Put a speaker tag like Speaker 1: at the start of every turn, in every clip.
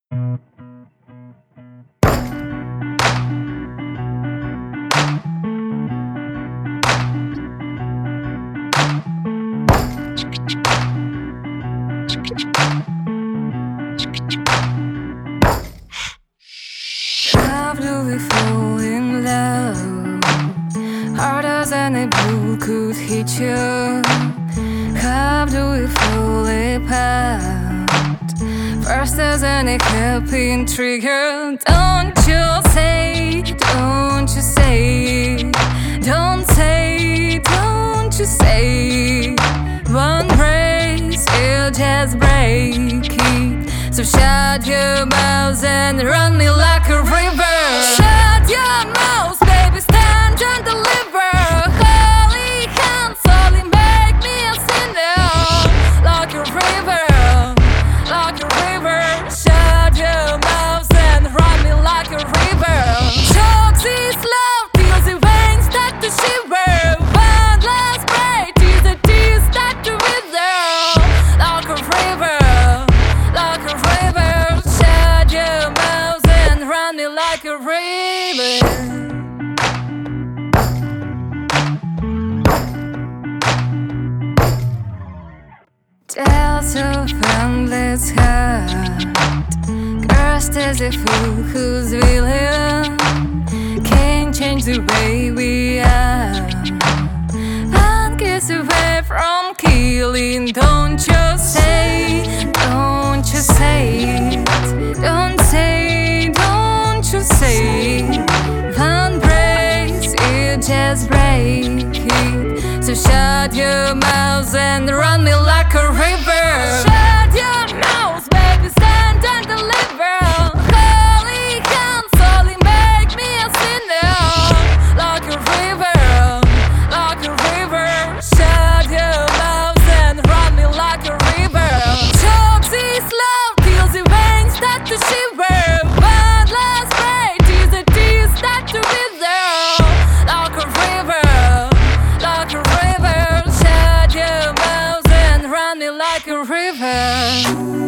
Speaker 1: How do we fall in love? Harder than a bull could hit you. How do we fall apart? Faster than a hairpin trigger. Don't you say, don't you say, don't say, don't you say. One breaks, you just break it. So shut your mouth and run me like a river. Shut your mouth, baby, stand and deliver. Holy hands, only make me a sinner. Like a river, like a river. Shut your mouth and run me like a river. Chokes this love till the veins start to shiver. One last break till the tears start to wither. Like a river, like a river. Shut your mouth and run me like a river. Tales of endless heart. Cursed as a fool whose villain can't change the way we are. One kiss away from killing. Don't you say, don't you say it. Don't say, don't you say it. One breaks, you just break it. So shut your mouth and run me like a river. Shut your mouth, baby, stand and deliver. Holy hands, only make me a sinner. Like a river, like a river. Shut your mouth and run me like a river. Chokes this love till the veins start to shiver. One last break till the tears start to wither. Like a river, like a river. Shut your mouth and run me like a river.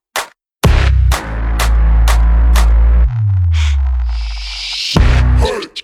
Speaker 2: Hey!